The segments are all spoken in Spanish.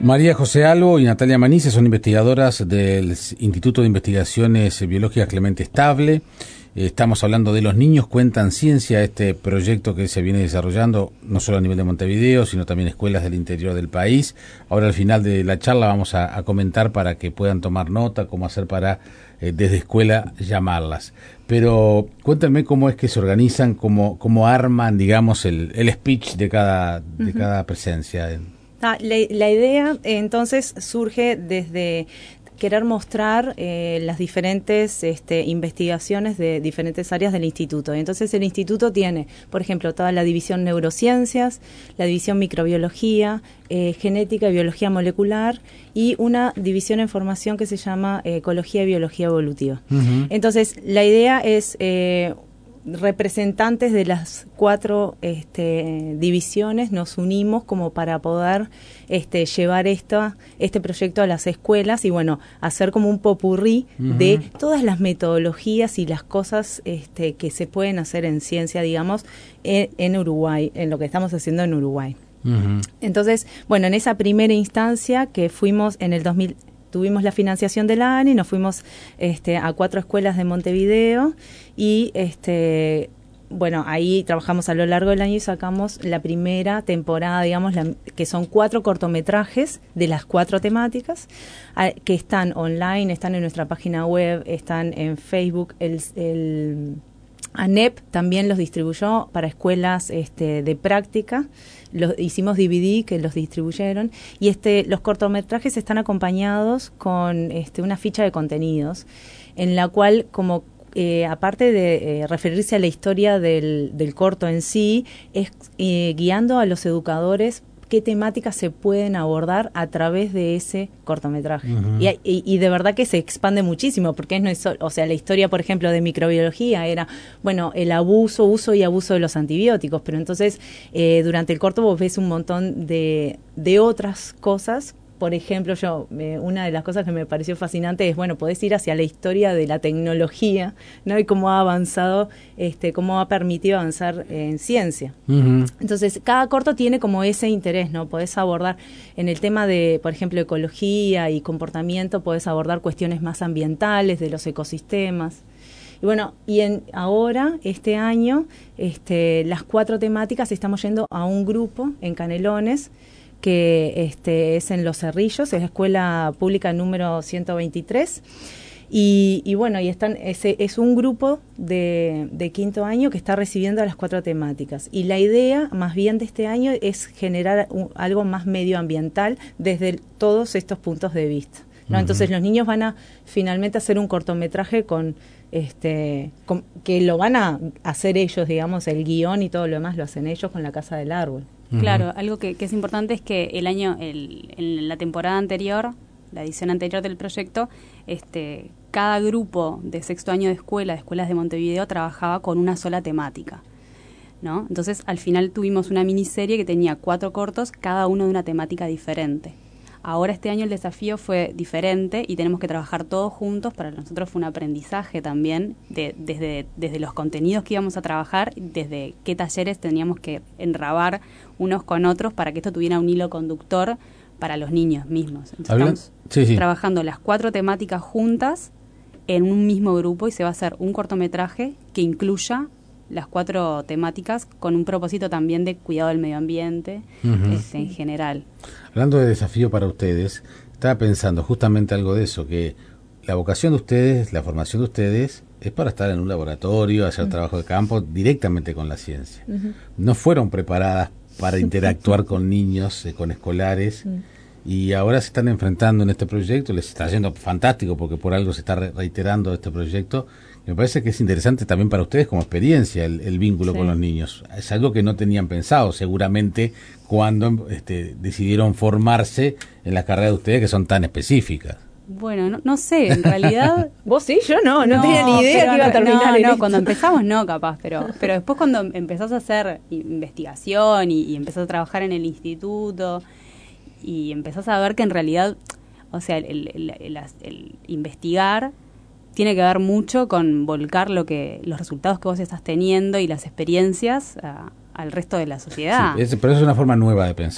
María José Albo y Natalia Manice son investigadoras del Instituto de Investigaciones Biológicas Clemente Estable. Estamos hablando de Los Niños Cuentan Ciencia, este proyecto que se viene desarrollando no solo a nivel de Montevideo, sino también escuelas del interior del país. Ahora al final de la charla vamos a comentar para que puedan tomar nota, cómo hacer para desde escuela llamarlas. Pero cuéntenme cómo es que se organizan, cómo arman, digamos, el speech de cada presencia. La idea entonces surge desde querer mostrar las diferentes investigaciones de diferentes áreas del instituto. Entonces el instituto tiene, por ejemplo, toda la división neurociencias, la división microbiología, genética y biología molecular y una división en formación que se llama ecología y biología evolutiva. Uh-huh. Entonces la idea es representantes de las 4 divisiones nos unimos como para poder llevar este proyecto a las escuelas y bueno, hacer como un popurrí uh-huh. de todas las metodologías y las cosas que se pueden hacer en ciencia, digamos, en Uruguay, en lo que estamos haciendo en Uruguay. Uh-huh. Entonces, bueno, en esa primera instancia que fuimos en el 2000, tuvimos la financiación del ANI, nos fuimos a 4 escuelas de Montevideo y bueno, ahí trabajamos a lo largo del año y sacamos la primera temporada, digamos, que son 4 cortometrajes de las 4 temáticas que están online, están en nuestra página web, están en Facebook. El ANEP también los distribuyó para escuelas de práctica. Hicimos DVD que los distribuyeron y los cortometrajes están acompañados con una ficha de contenidos en la cual como aparte de referirse a la historia del corto en sí, es guiando a los educadores qué temáticas se pueden abordar a través de ese cortometraje. Uh-huh. Y de verdad que se expande muchísimo, porque no es, o sea, la historia, por ejemplo, de microbiología era, bueno, el uso y abuso de los antibióticos, pero entonces durante el corto vos ves un montón de otras cosas. Por ejemplo, una de las cosas que me pareció fascinante es, bueno, podés ir hacia la historia de la tecnología, ¿no? Y cómo ha avanzado, cómo ha permitido avanzar en ciencia. Uh-huh. Entonces, cada corto tiene como ese interés, ¿no? Podés abordar en el tema de, por ejemplo, ecología y comportamiento, podés abordar cuestiones más ambientales, de los ecosistemas. Y bueno, ahora, este año, las 4 temáticas estamos yendo a un grupo en Canelones, que es en Los Cerrillos, es la escuela pública número 123, y bueno, es un grupo de quinto año que está recibiendo las 4 temáticas, y la idea más bien de este año es generar algo más medioambiental desde todos estos puntos de vista, ¿no? Uh-huh. Entonces los niños van a finalmente hacer un cortometraje que lo van a hacer ellos, digamos, el guión y todo lo demás lo hacen ellos con la Casa del Árbol. Claro, algo que es importante es que en la temporada anterior, la edición anterior del proyecto, cada grupo de sexto año de escuelas de Montevideo trabajaba con una sola temática, ¿no? Entonces, al final tuvimos una miniserie que tenía 4 cortos, cada uno de una temática diferente. Ahora este año el desafío fue diferente y tenemos que trabajar todos juntos. Para nosotros fue un aprendizaje también desde los contenidos que íbamos a trabajar, desde qué talleres teníamos que enrabar unos con otros para que esto tuviera un hilo conductor para los niños mismos. Entonces estamos trabajando las 4 temáticas juntas en un mismo grupo y se va a hacer un cortometraje que incluya las 4 temáticas con un propósito también de cuidado del medio ambiente, uh-huh. En general. Hablando de desafío para ustedes, estaba pensando justamente algo de eso, que la vocación de ustedes, la formación de ustedes es para estar en un laboratorio, hacer uh-huh. trabajo de campo directamente con la ciencia. Uh-huh. No fueron preparadas para interactuar con niños, con escolares, uh-huh. y ahora se están enfrentando en este proyecto, les está yendo fantástico porque por algo se está reiterando este proyecto. Me parece que es interesante también para ustedes como experiencia el vínculo con los niños. Es algo que no tenían pensado seguramente cuando decidieron formarse en las carreras de ustedes que son tan específicas. Bueno, no sé, en realidad... ¿Vos sí? Yo no tenía ni idea que iba a terminar No, cuando empezamos no, capaz, pero después cuando empezás a hacer investigación y empezás a trabajar en el instituto y empezás a ver que en realidad, o sea, el investigar tiene que ver mucho con volcar los resultados que vos estás teniendo y las experiencias al resto de la sociedad. Sí, pero eso es una forma nueva de pensar.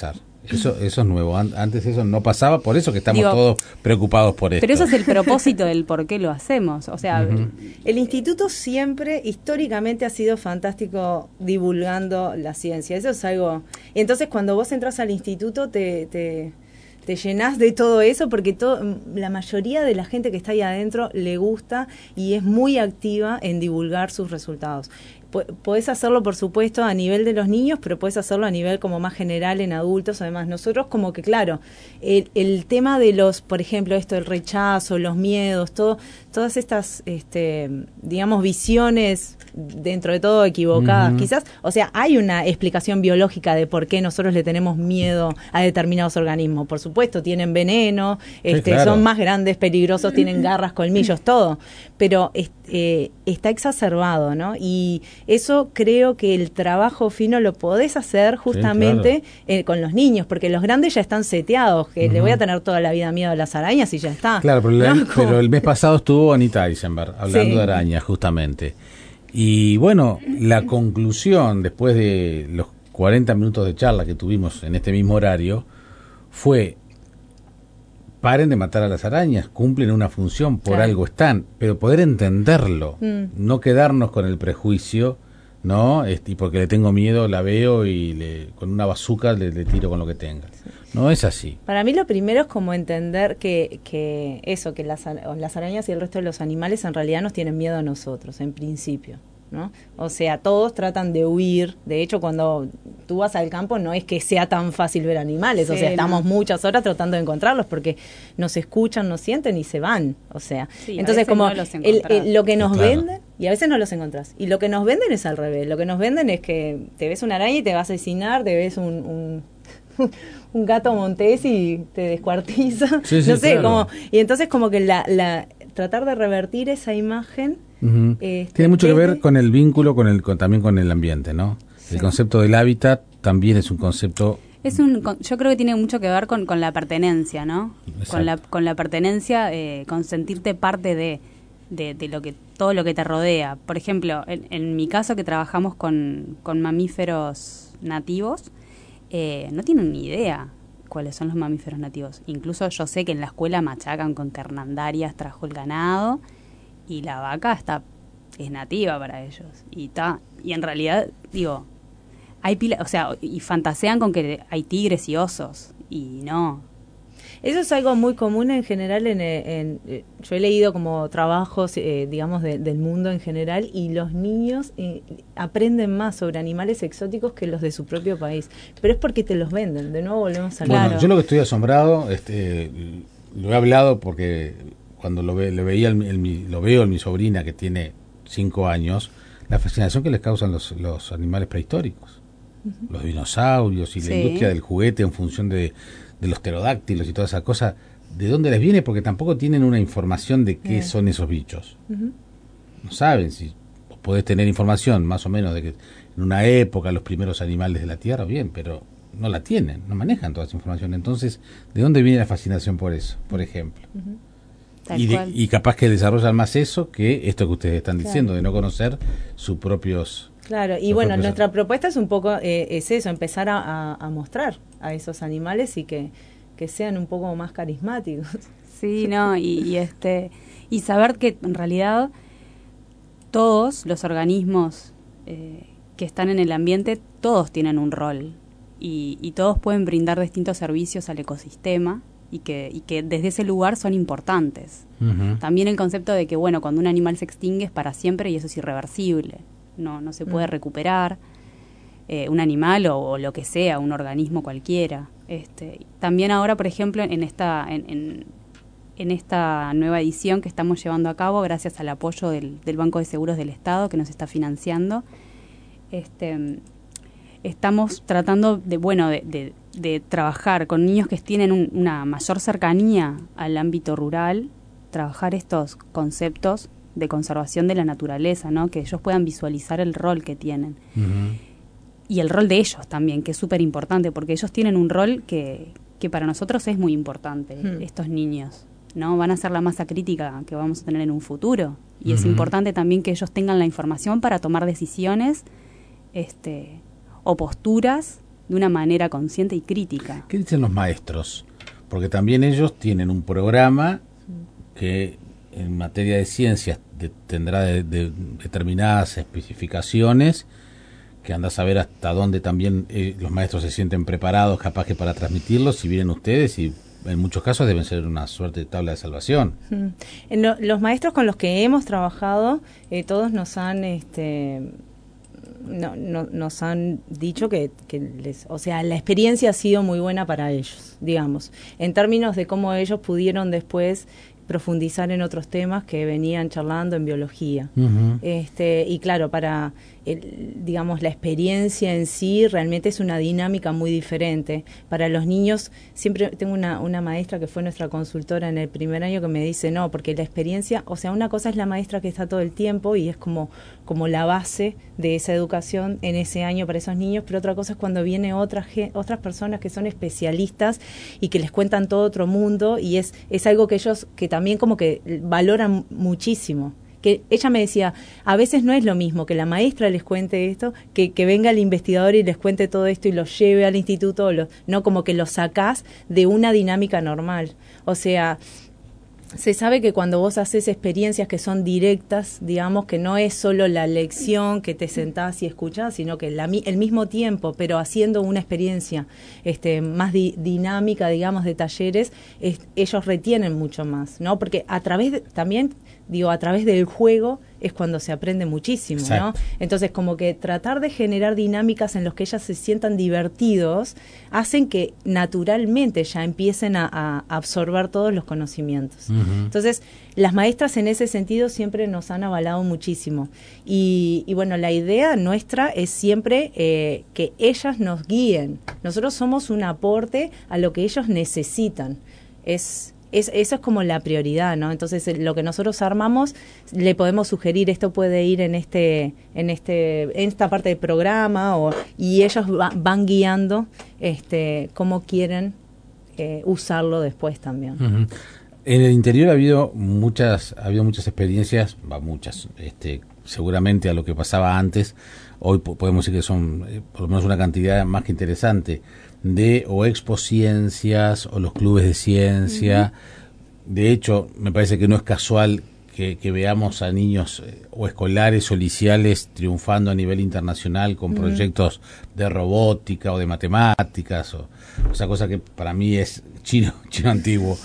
Eso es nuevo. Antes eso no pasaba, por eso que estamos todos preocupados por esto. Pero eso es el propósito del por qué lo hacemos. O sea, el instituto siempre, históricamente, ha sido fantástico divulgando la ciencia. Eso es algo... Y entonces cuando vos entras al instituto te llenás de todo eso porque la mayoría de la gente que está ahí adentro le gusta y es muy activa en divulgar sus resultados. Podés hacerlo, por supuesto, a nivel de los niños, pero podés hacerlo a nivel como más general en adultos. Además, nosotros como que, claro, el tema de los, por ejemplo, esto del rechazo, los miedos, todas estas, digamos, visiones dentro de todo equivocadas, quizás. O sea, hay una explicación biológica de por qué nosotros le tenemos miedo a determinados organismos. Por supuesto, tienen veneno, sí, claro, son más grandes, peligrosos, tienen garras, colmillos, todo. Pero está exacerbado, ¿no? Y eso creo que el trabajo fino lo podés hacer justamente, sí, claro, con los niños, porque los grandes ya están seteados, que le voy a tener toda la vida miedo a las arañas y ya está. Claro, pero el mes pasado estuvo Anita Eisenberg hablando, sí, de arañas, justamente. Y bueno, la conclusión, después de los 40 minutos de charla que tuvimos en este mismo horario, fue: paren de matar a las arañas, cumplen una función, por algo están, pero poder entenderlo, no quedarnos con el prejuicio, ¿no? Y porque le tengo miedo, la veo y con una bazooka le tiro con lo que tenga. Sí. No es así. Para mí lo primero es como entender que las arañas y el resto de los animales en realidad nos tienen miedo a nosotros, en principio, ¿no? O sea, todos tratan de huir. De hecho, cuando tú vas al campo no es que sea tan fácil ver animales, sí, o sea, estamos muchas horas tratando de encontrarlos porque nos escuchan, nos sienten y se van, o sea, sí, entonces como no lo que nos venden, y a veces no los encontrás, y lo que nos venden es al revés. Lo que nos venden es que te ves una araña y te vas a asesinar, te ves un gato montés y te descuartiza, sí, no sé, claro, como, y entonces como que tratar de revertir esa imagen. Tiene mucho que ver con el vínculo también con el ambiente, ¿no? Sí. El concepto del hábitat también es un concepto... yo creo que tiene mucho que ver con la pertenencia, ¿no? Con la pertenencia, con sentirte parte de todo lo que te rodea. Por ejemplo, en mi caso, que trabajamos con mamíferos nativos, no tienen ni idea cuáles son los mamíferos nativos. Incluso yo sé que en la escuela machacan con que Hernandarias trajo el ganado y la vaca es nativa para ellos. Y en realidad, digo, hay o sea, y fantasean con que hay tigres y osos, y no. Eso es algo muy común en general. Yo he leído como trabajos, digamos, del mundo en general, y los niños aprenden más sobre animales exóticos que los de su propio país. Pero es porque te los venden. De nuevo volvemos a Bueno, yo lo que estoy asombrado, lo he hablado porque cuando lo veo en mi sobrina, que tiene 5 años, la fascinación que les causan los animales prehistóricos, los dinosaurios y la industria del juguete en función de los pterodáctilos y toda esa cosa. ¿De dónde les viene? Porque tampoco tienen una información de qué son esos bichos. No saben. Si podés tener información más o menos de que en una época los primeros animales de la Tierra, bien, pero no la tienen, no manejan toda esa información. Entonces, ¿de dónde viene la fascinación por eso, por ejemplo? Y capaz que desarrollan más eso que esto que ustedes están diciendo, de no conocer sus propios... Claro, y bueno, nuestra propuesta es un poco, es eso, empezar a mostrar a esos animales y que sean un poco más carismáticos. Sí, no, y saber que en realidad todos los organismos que están en el ambiente, todos tienen un rol y todos pueden brindar distintos servicios al ecosistema y que desde ese lugar son importantes. También el concepto de que, bueno, cuando un animal se extingue es para siempre y eso es irreversible. No se puede recuperar un animal o lo que sea, un organismo cualquiera. También ahora, por ejemplo, en esta nueva edición que estamos llevando a cabo, gracias al apoyo del Banco de Seguros del Estado, que nos está financiando, estamos tratando de trabajar con niños que tienen una mayor cercanía al ámbito rural, trabajar estos conceptos de conservación de la naturaleza, ¿no? Que ellos puedan visualizar el rol que tienen. Y el rol de ellos también, que es súper importante, porque ellos tienen un rol que para nosotros es muy importante, estos niños, ¿no? Van a ser la masa crítica que vamos a tener en un futuro. Y es importante también que ellos tengan la información para tomar decisiones o posturas de una manera consciente y crítica. ¿Qué dicen los maestros? Porque también ellos tienen un programa que en materia de ciencias tendrá determinadas especificaciones, que anda a saber hasta dónde también los maestros se sienten preparados, capaz que para transmitirlos, si vienen ustedes, y en muchos casos deben ser una suerte de tabla de salvación. Los maestros con los que hemos trabajado, todos nos han nos han dicho que o sea, la experiencia ha sido muy buena para ellos, digamos, en términos de cómo ellos pudieron después profundizar en otros temas que venían charlando en biología. Uh-huh. Y claro, para digamos, la experiencia en sí realmente es una dinámica muy diferente. Para los niños, siempre tengo una maestra que fue nuestra consultora en el primer año que me dice, no, porque la experiencia, o sea, una cosa es la maestra que está todo el tiempo y es como la base de esa educación en ese año para esos niños, pero otra cosa es cuando viene otras personas que son especialistas y que les cuentan todo otro mundo, y es algo que ellos que también como que valoran muchísimo. Que ella me decía, a veces no es lo mismo que la maestra les cuente esto, que venga el investigador y les cuente todo esto y los lleve al instituto, no, como que los sacás de una dinámica normal. O sea, se sabe que cuando vos haces experiencias que son directas, digamos, que no es solo la lección que te sentás y escuchás, sino que el mismo tiempo, pero haciendo una experiencia más dinámica, digamos, de talleres, ellos retienen mucho más, ¿no? Porque a través del juego es cuando se aprende muchísimo, ¿no? Entonces, como que tratar de generar dinámicas en las que ellas se sientan divertidos hacen que naturalmente ya empiecen a absorber todos los conocimientos. Uh-huh. Entonces, las maestras en ese sentido siempre nos han avalado muchísimo. Y bueno, la idea nuestra es siempre que ellas nos guíen. Nosotros somos un aporte a lo que ellos necesitan. Eso es como la prioridad, ¿no? Entonces, lo que nosotros armamos, le podemos sugerir, esto puede ir en esta parte del programa, y ellos van guiando cómo quieren usarlo después también. Uh-huh. En el interior ha habido muchas experiencias, seguramente a lo que pasaba antes, hoy podemos decir que son por lo menos una cantidad más que interesante, de o Expociencias o los clubes de ciencia. Uh-huh. De hecho, me parece que no es casual que veamos a niños o escolares o liceales triunfando a nivel internacional con proyectos de robótica o de matemáticas, o esa cosa que para mí es chino antiguo.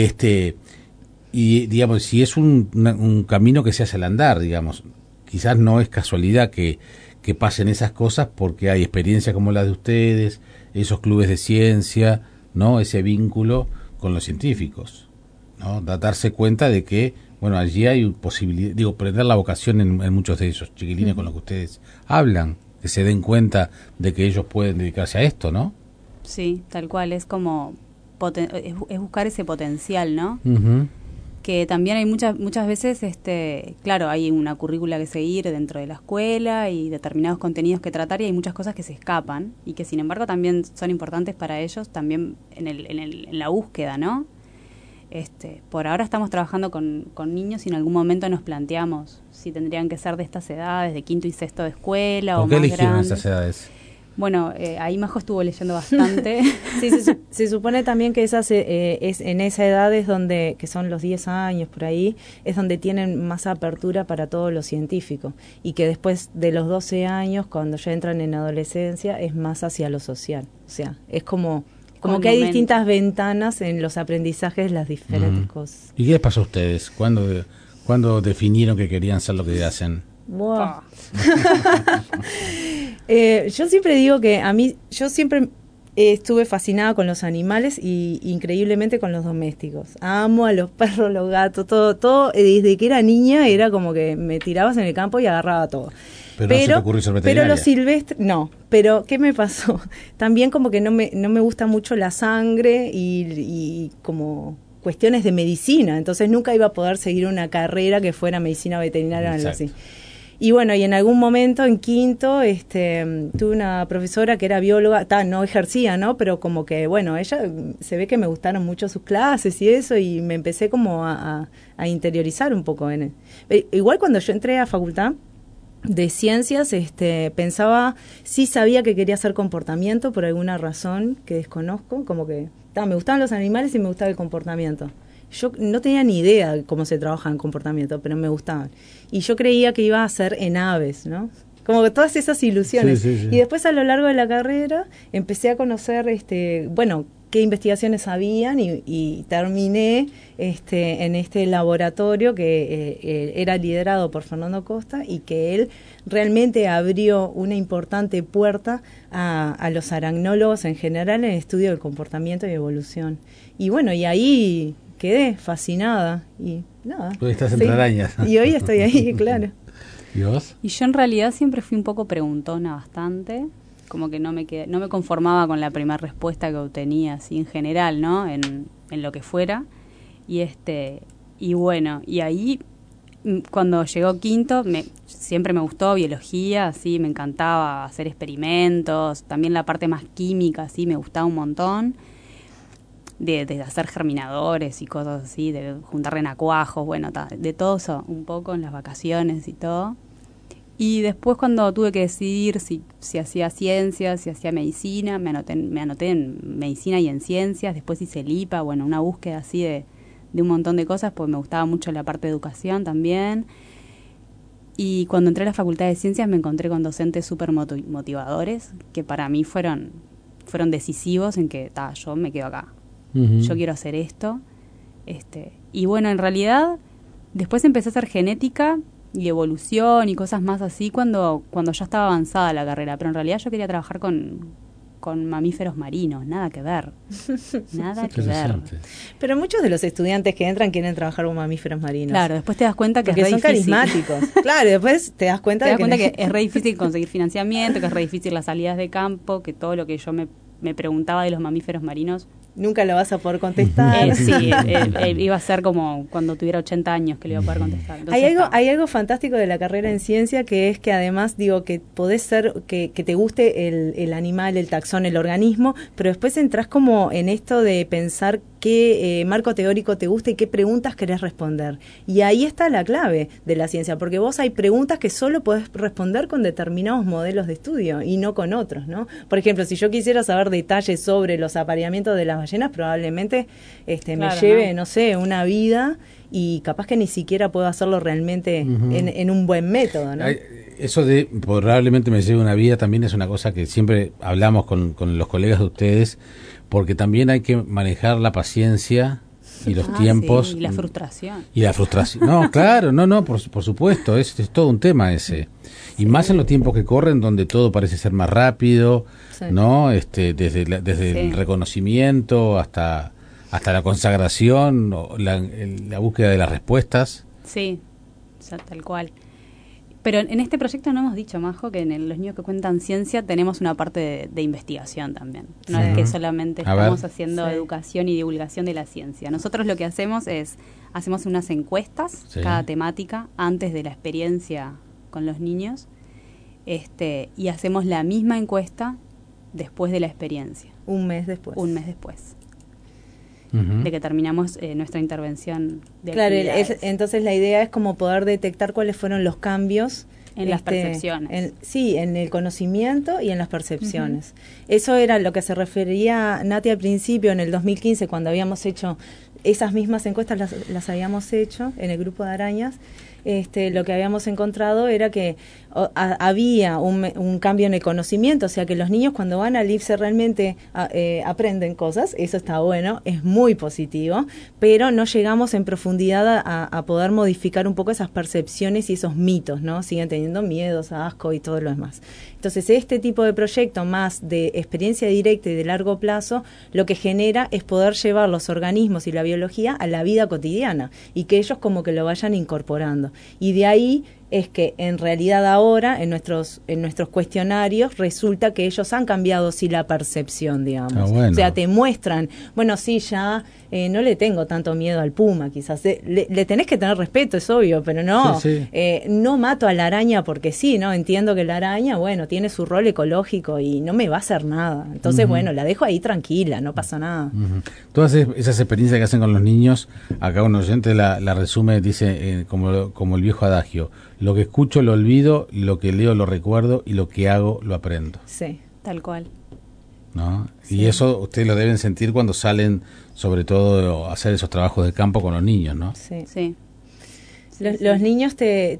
Y digamos, si es un camino que se hace al andar, digamos, quizás no es casualidad que pasen esas cosas, porque hay experiencias como la de ustedes, esos clubes de ciencia, ¿no? Ese vínculo con los científicos, ¿no? Darse cuenta de que, bueno, allí hay posibilidad, prender la vocación en muchos de esos chiquilines con los que ustedes hablan, que se den cuenta de que ellos pueden dedicarse a esto, ¿no? Sí, tal cual, es como es buscar ese potencial, ¿no? Uh-huh. Que también hay muchas veces, claro, hay una currícula que seguir dentro de la escuela y determinados contenidos que tratar, y hay muchas cosas que se escapan y que sin embargo también son importantes para ellos también en la búsqueda, ¿no? Por ahora estamos trabajando con niños y en algún momento nos planteamos si tendrían que ser de estas edades, de quinto y sexto de escuela o más grandes. ¿Por qué eligieron esas edades? Bueno, ahí Majo estuvo leyendo bastante. Sí, se supone también que esas es en esa edad es donde, que son los 10 años por ahí, es donde tienen más apertura para todo lo científico, y que después de los 12 años, cuando ya entran en adolescencia, es más hacia lo social. O sea, es como que hay distintas ventanas en los aprendizajes de las diferentes cosas. ¿Y qué les pasó a ustedes? ¿Cuándo definieron que querían ser lo que hacen? Wow. Yo siempre digo que yo siempre estuve fascinada con los animales y increíblemente con los domésticos. Amo a los perros, los gatos, todo. Desde que era niña era como que me tirabas en el campo y agarraba todo. Pero no se te ocurrió ser veterinaria. Pero los silvestres, no. Pero ¿qué me pasó? También como que no me gusta mucho la sangre y como cuestiones de medicina. Entonces nunca iba a poder seguir una carrera que fuera medicina veterinaria o algo así. Y bueno, y en algún momento, en quinto, tuve una profesora que era bióloga, no ejercía, ¿no? Pero como que, bueno, ella se ve que me gustaron mucho sus clases y eso, y me empecé como a interiorizar un poco en él. Igual cuando yo entré a facultad, de ciencias, pensaba, sí sabía que quería hacer comportamiento por alguna razón que desconozco, como que me gustaban los animales y me gustaba el comportamiento. Yo no tenía ni idea de cómo se trabaja en comportamiento, pero me gustaban. Y yo creía que iba a ser en aves, ¿no? Como que todas esas ilusiones. Sí, sí, sí. Y después a lo largo de la carrera empecé a conocer, qué investigaciones habían y terminé en este laboratorio que era liderado por Fernando Costa y que él realmente abrió una importante puerta a los aracnólogos en general en el estudio del comportamiento y evolución. Y bueno, y ahí quedé fascinada y nada. Hoy estás entre arañas. Y hoy estoy ahí, claro. ¿Y vos? Y yo en realidad siempre fui un poco preguntona bastante, como que no me conformaba con la primera respuesta que obtenía así en general, ¿no? En lo que fuera. Y bueno, y ahí cuando llegó quinto siempre me gustó biología, así me encantaba hacer experimentos, también la parte más química, así me gustaba un montón. De hacer germinadores y cosas así, de juntar renacuajos, bueno, de todo eso, un poco en las vacaciones y todo. Y después cuando tuve que decidir si hacía ciencias, si hacía medicina, me anoté en medicina y en ciencias, después hice el IPA, bueno, una búsqueda así de un montón de cosas, porque me gustaba mucho la parte de educación también. Y cuando entré a la Facultad de Ciencias me encontré con docentes súper motivadores, que para mí fueron decisivos en que, yo me quedo acá. Uh-huh. Yo quiero hacer esto. Y bueno, en realidad, después empecé a hacer genética y evolución y cosas más así cuando ya estaba avanzada la carrera. Pero en realidad yo quería trabajar con mamíferos marinos, nada que ver. Nada que ver. Pero muchos de los estudiantes que entran quieren trabajar con mamíferos marinos. Claro, después te das cuenta que porque es re son difícil. Carismáticos. Claro, después te das cuenta que es re difícil conseguir financiamiento, que es re difícil las salidas de campo, que todo lo que yo me preguntaba de los mamíferos marinos nunca lo vas a poder contestar. Sí, iba a ser como cuando tuviera 80 años que le iba a poder contestar. Entonces, hay algo fantástico de la carrera en ciencia, que es que además, que podés ser, que te guste el animal, el taxón, el organismo, pero después entras como en esto de pensar qué marco teórico te gusta y qué preguntas querés responder. Y ahí está la clave de la ciencia, porque vos hay preguntas que solo podés responder con determinados modelos de estudio y no con otros, ¿no? Por ejemplo, si yo quisiera saber detalles sobre los apareamientos de las ballenas, probablemente me lleve, no sé, una vida y capaz que ni siquiera puedo hacerlo realmente en un buen método, ¿no? Eso de probablemente me lleve una vida también es una cosa que siempre hablamos con los colegas de ustedes, porque también hay que manejar la paciencia y los tiempos. Sí, y la frustración. Y la frustración. No, claro, por supuesto, es todo un tema ese. Y más en los tiempos que corren, donde todo parece ser más rápido, ¿no? Desde el reconocimiento hasta la consagración, la búsqueda de las respuestas. Sí, o sea, tal cual. Pero en este proyecto no hemos dicho, Majo, que en los niños que cuentan ciencia tenemos una parte de investigación también. No es que solamente estamos haciendo educación y divulgación de la ciencia. Nosotros lo que hacemos hacemos unas encuestas, cada temática, antes de la experiencia con los niños, y hacemos la misma encuesta después de la experiencia. Un mes después. De que terminamos nuestra intervención de actividades. Entonces la idea es como poder detectar cuáles fueron los cambios en las percepciones. En el conocimiento y en las percepciones. Eso era lo que se refería Nati al principio, en el 2015, cuando habíamos hecho esas mismas encuestas, las habíamos hecho en el grupo de arañas. Lo que habíamos encontrado era que había un cambio en el conocimiento, o sea que los niños cuando van al IFSE realmente aprenden cosas, eso está bueno, es muy positivo, pero no llegamos en profundidad a poder modificar un poco esas percepciones y esos mitos, ¿no? Siguen teniendo miedos, asco y todo lo demás. Entonces este tipo de proyecto más de experiencia directa y de largo plazo, lo que genera es poder llevar los organismos y la biología a la vida cotidiana y que ellos como que lo vayan incorporando. Y de ahí es que en realidad ahora en nuestros cuestionarios resulta que ellos han cambiado la percepción, digamos. Bueno. O sea, te muestran, bueno, sí, ya no le tengo tanto miedo al puma, quizás. Le tenés que tener respeto, es obvio, pero no, no mato a la araña porque sí, ¿no? Entiendo que la araña, bueno, tiene su rol ecológico y no me va a hacer nada. Entonces, bueno, la dejo ahí tranquila, no pasa nada. Todas esas experiencias que hacen con los niños, acá un oyente la resume, dice como el viejo adagio: lo que escucho lo olvido, lo que leo lo recuerdo y lo que hago lo aprendo. Sí, tal cual. ¿No? Sí. Y eso ustedes lo deben sentir cuando salen, sobre todo, a hacer esos trabajos de campo con los niños, ¿no? sí. Sí. Los niños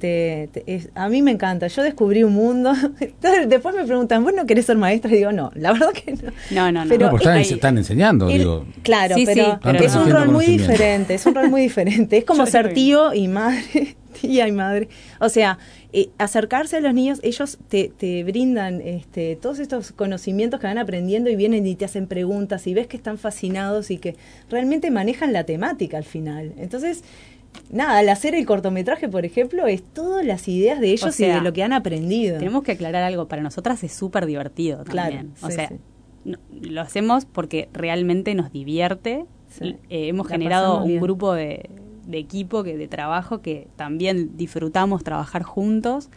a mí me encanta. Yo descubrí un mundo. Entonces, después me preguntan, ¿vos no querés ser maestra? Y digo, no, la verdad que no. No. Pero No, porque están enseñando, digo. Claro, Sí, pero, sí, pero es un no. rol muy Conocimiento. diferente. Es un rol muy diferente. Es como Yo ser creo. tío y madre, tía y madre. O sea, acercarse a los niños, ellos te brindan todos estos conocimientos que van aprendiendo y vienen y te hacen preguntas y ves que están fascinados y que realmente manejan la temática al final. Entonces, nada, al hacer el cortometraje, por ejemplo, es todas las ideas de ellos O sea, y de lo que han aprendido. Tenemos que aclarar algo, para nosotras es súper divertido Claro, también. O sí, sea, sí. lo hacemos porque realmente nos divierte. Sí. Hemos La generado pasamos un bien. grupo de equipo, de trabajo, que también disfrutamos trabajar juntos.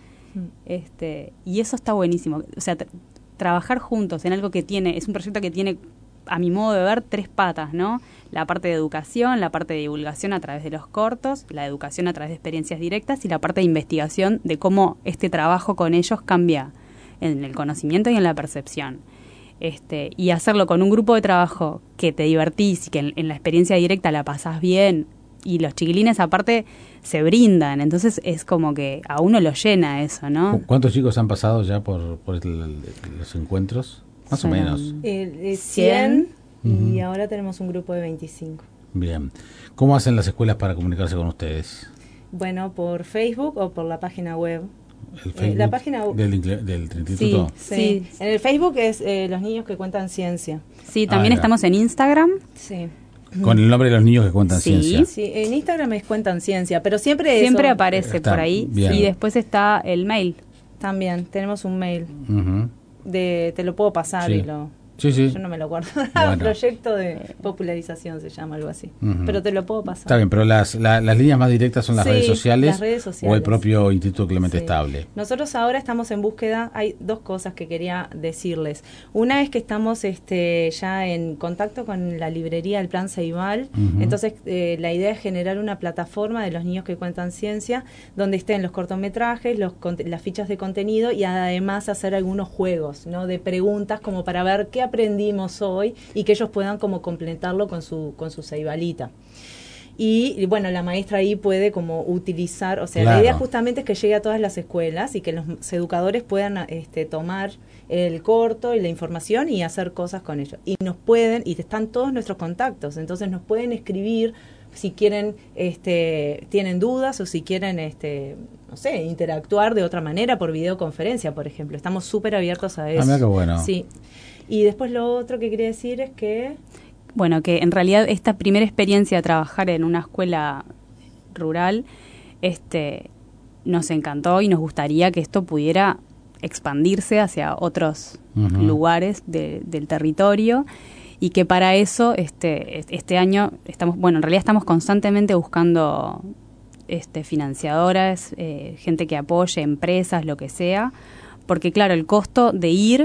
Y eso está buenísimo. O sea, trabajar juntos en algo que es un proyecto que tiene, a mi modo de ver, 3 patas, ¿no? La parte de educación, la parte de divulgación a través de los cortos, la educación a través de experiencias directas y la parte de investigación de cómo este trabajo con ellos cambia en el conocimiento y en la percepción. Y hacerlo con un grupo de trabajo que te divertís y que en la experiencia directa la pasás bien, y los chiquilines aparte se brindan, entonces es como que a uno lo llena eso, ¿no? ¿Cuántos chicos han pasado ya por los encuentros? Más o Son menos. 100 y Ujú. ahora tenemos un grupo de 25. Bien. ¿Cómo hacen las escuelas para comunicarse con ustedes? Bueno, por Facebook o por la página web. ¿El Facebook la página del instituto? Sí. Sí. En el Facebook es Los Niños que Cuentan Ciencia. Sí, también Ah, ya. estamos en Instagram. Sí. Con el nombre de los niños que cuentan Sí. ciencia. Sí, en Instagram es Cuentan Ciencia, pero siempre Aparece Está por ahí. bien. Y después está el mail. También tenemos un mail. Ujú. Te lo puedo pasar Sí. y Sí, sí. yo no me lo guardo. Bueno. Proyecto de popularización se llama, algo así. Ujú. Pero te lo puedo pasar. Está bien, pero las líneas más directas son las Sí, redes sociales, las redes o el sociales. propio Instituto Clemente Sí. Estable. Nosotros ahora estamos en búsqueda, hay 2 cosas que quería decirles. Una es que estamos ya en contacto con la librería del Plan Ceibal, Ujú. entonces la idea es generar una plataforma de los niños que cuentan ciencia, donde estén los cortometrajes, las fichas de contenido y además hacer algunos juegos, ¿no? De preguntas como para ver qué aprendimos hoy y que ellos puedan como completarlo con su ceibalita. Y bueno, la maestra ahí puede como utilizar, o sea, Claro. la idea justamente es que llegue a todas las escuelas y que los educadores puedan tomar el corto y la información y hacer cosas con ellos. Y están todos nuestros contactos, entonces nos pueden escribir si quieren, tienen dudas o si quieren, no sé, interactuar de otra manera por videoconferencia, por ejemplo. Estamos súper abiertos a eso. mira qué bueno. Sí. Y después lo otro que quería decir es que... Bueno, que en realidad esta primera experiencia de trabajar en una escuela rural, nos encantó y nos gustaría que esto pudiera expandirse hacia otros Ujú. lugares del territorio, y que para eso este año en realidad estamos constantemente buscando financiadoras, gente que apoye, empresas, lo que sea, porque claro, el costo de ir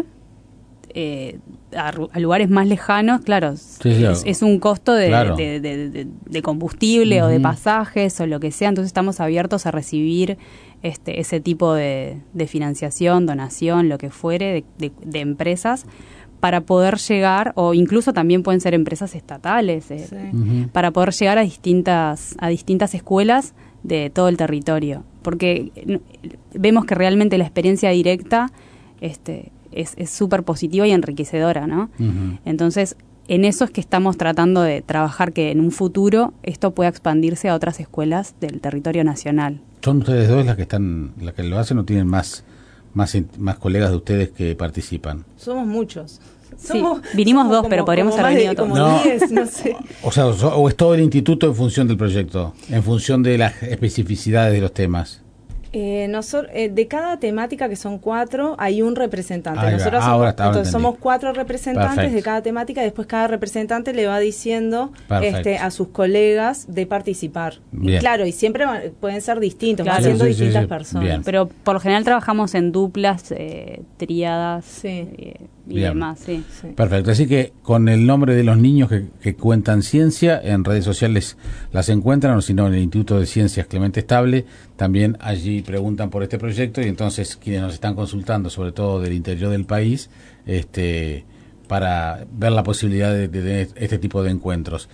a lugares más lejanos, claro, Sí, claro. es un costo de, Claro. de combustible o de Ujú. pasajes o lo que sea, entonces estamos abiertos a recibir ese tipo de financiación, donación, lo que fuere, de empresas, para poder llegar, o incluso también pueden ser empresas estatales, Sí. Ujú. para poder llegar a distintas escuelas de todo el territorio, porque vemos que realmente la experiencia directa es súper positiva y enriquecedora, ¿no? Ujú. Entonces, en eso es que estamos tratando de trabajar, que en un futuro esto pueda expandirse a otras escuelas del territorio nacional. ¿Son ustedes dos las que lo hacen o tienen más colegas de ustedes que participan? Somos muchos. Sí, vinimos dos, pero podríamos como haber más venido de- como todos. No. 10, no sé. O sea, o es todo el instituto en función del proyecto, en función de las especificidades de los temas. De cada temática, que son 4, hay un representante. Ahí va. Nosotros Ahora somos, entendí. somos 4 representantes Perfecto. de cada temática, y después cada representante le va diciendo Perfecto. a sus colegas de participar. Bien. Y claro, y siempre pueden ser distintos, Claro. van siendo Sí, sí, distintas sí. personas. Bien. Pero por lo general trabajamos en duplas, tríadas, Sí. y Bien. demás, sí. Sí. Perfecto, así que con el nombre de los niños que cuentan ciencia, en redes sociales las encuentran, o si no en el Instituto de Ciencias Clemente Estable, también allí preguntan por este proyecto, y entonces quienes nos están consultando, sobre todo del interior del país, para ver la posibilidad de tener este tipo de encuentros.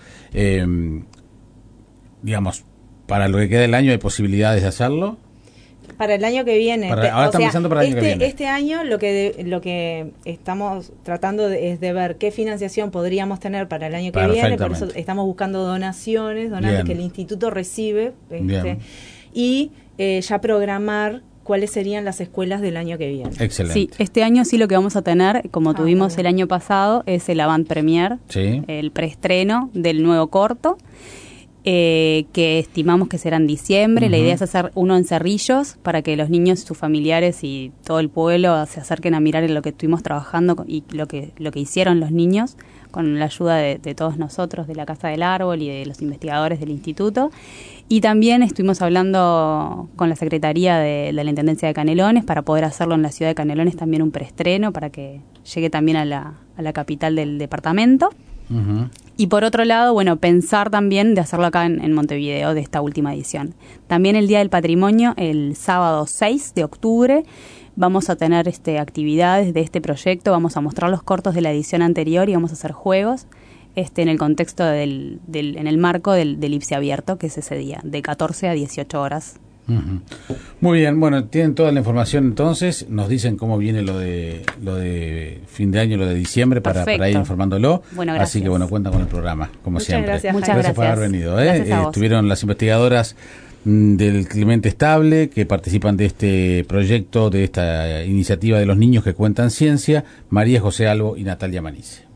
Digamos, para lo que queda del año, ¿hay posibilidades de hacerlo? Para el año que viene. Ahora estamos pensando para el año que viene. Este año lo que estamos tratando es de ver qué financiación podríamos tener para el año que viene. Por eso estamos buscando donantes Bien. que el instituto recibe. Bien. Y ya programar cuáles serían las escuelas del año que viene. Excelente. Sí, este año sí lo que vamos a tener, como tuvimos el año pasado, es el avant premier, Sí. el preestreno del nuevo corto. Que estimamos que será en diciembre. La idea es hacer uno en Cerrillos para que los niños, sus familiares y todo el pueblo se acerquen a mirar en lo que estuvimos trabajando y lo que hicieron los niños con la ayuda de todos nosotros, de la Casa del Árbol y de los investigadores del instituto. Y también estuvimos hablando con la Secretaría de la Intendencia de Canelones para poder hacerlo en la ciudad de Canelones también un preestreno para que llegue también a la capital del departamento. Uh-huh. Y por otro lado, bueno, pensar también de hacerlo acá en Montevideo, de esta última edición. También el Día del Patrimonio, el sábado 6 de octubre, vamos a tener actividades de este proyecto, vamos a mostrar los cortos de la edición anterior y vamos a hacer juegos en el contexto en el marco del IPSI abierto, que es ese día, de 14 a 18 horas. Uh-huh. Muy bien, bueno, tienen toda la información entonces, nos dicen cómo viene lo de fin de año, lo de diciembre, para ir informándolo. Bueno, así que bueno, cuentan con el programa, como Muchas siempre. Gracias, Muchas gracias por haber venido. Gracias a vos. Estuvieron las investigadoras del Clemente Estable, que participan de este proyecto, de esta iniciativa de los niños que cuentan ciencia, María José Albo y Natalia Manice.